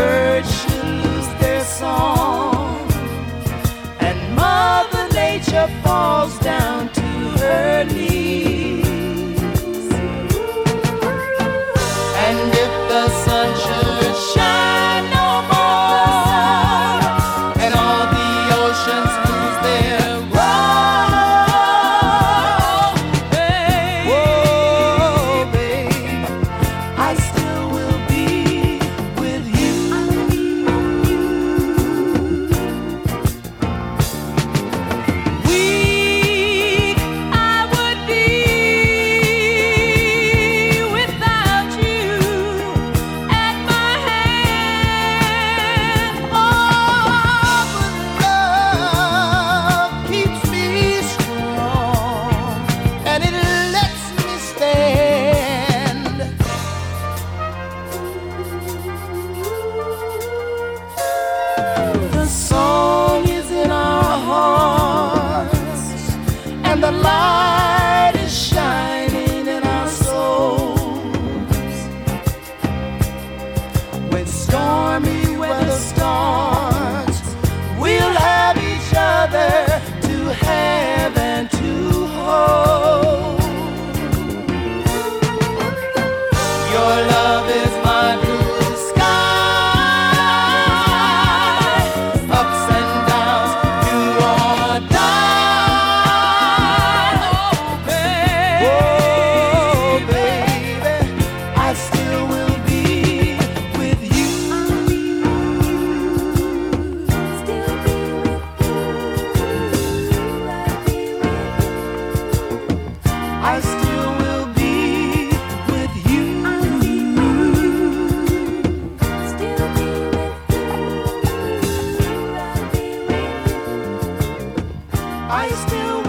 birds should lose their song, and Mother Nature falls down to her knees. And if the sun should shine no more, and all the oceans lose their roar, whoa, babe, I still will be with you. Weak I would be without you at my hand. Oh, but love keeps me strong, and it lets me stand. The song is in our hearts, and the light is shining in our souls. When stormy weather starts, we'll have each other to have and to hold. Your love is my blue sky, ups and downs, do or die. Oh, baby, I still will be with you. I still will be with you. I still